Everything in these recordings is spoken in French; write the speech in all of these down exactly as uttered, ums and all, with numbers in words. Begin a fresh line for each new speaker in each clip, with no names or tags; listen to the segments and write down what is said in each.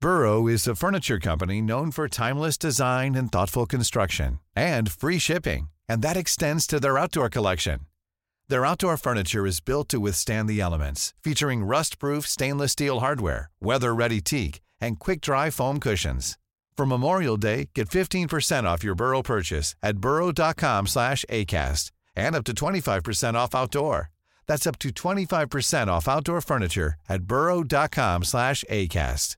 Burrow is a furniture company known for timeless design and thoughtful construction, and free shipping, and that extends to their outdoor collection. Their outdoor furniture is built to withstand the elements, featuring rust-proof stainless steel hardware, weather-ready teak, and quick-dry foam cushions. For Memorial Day, get fifteen percent off your Burrow purchase at burrow.com slash ACAST and up to twenty-five percent off outdoor. That's up to twenty-five percent off outdoor furniture at burrow.com slash ACAST.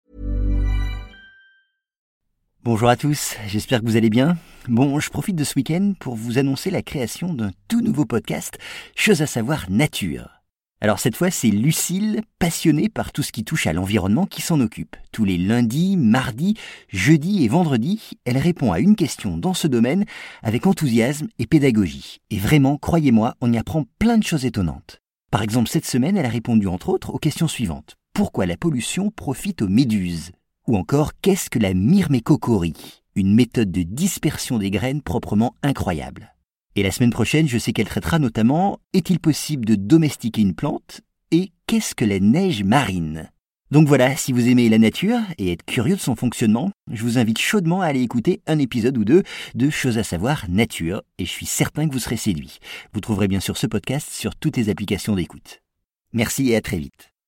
Bonjour à tous, j'espère que vous allez bien. Bon, je profite de ce week-end pour vous annoncer la création d'un tout nouveau podcast, Chose à savoir nature. Alors cette fois, c'est Lucille, passionnée par tout ce qui touche à l'environnement, qui s'en occupe. Tous les lundis, mardis, jeudis et vendredis, elle répond à une question dans ce domaine avec enthousiasme et pédagogie. Et vraiment, croyez-moi, on y apprend plein de choses étonnantes. Par exemple, cette semaine, elle a répondu entre autres aux questions suivantes. Pourquoi la pollution profite aux méduses ? Ou encore, qu'est-ce que la myrmécochorie ? Une méthode de dispersion des graines proprement incroyable. Et la semaine prochaine, je sais qu'elle traitera notamment « Est-il possible de domestiquer une plante ?» et « Qu'est-ce que la neige marine ?» Donc voilà, si vous aimez la nature et êtes curieux de son fonctionnement, je vous invite chaudement à aller écouter un épisode ou deux de Chose à savoir nature, et je suis certain que vous serez séduit. Vous trouverez bien sûr ce podcast sur toutes les applications d'écoute. Merci et à très vite.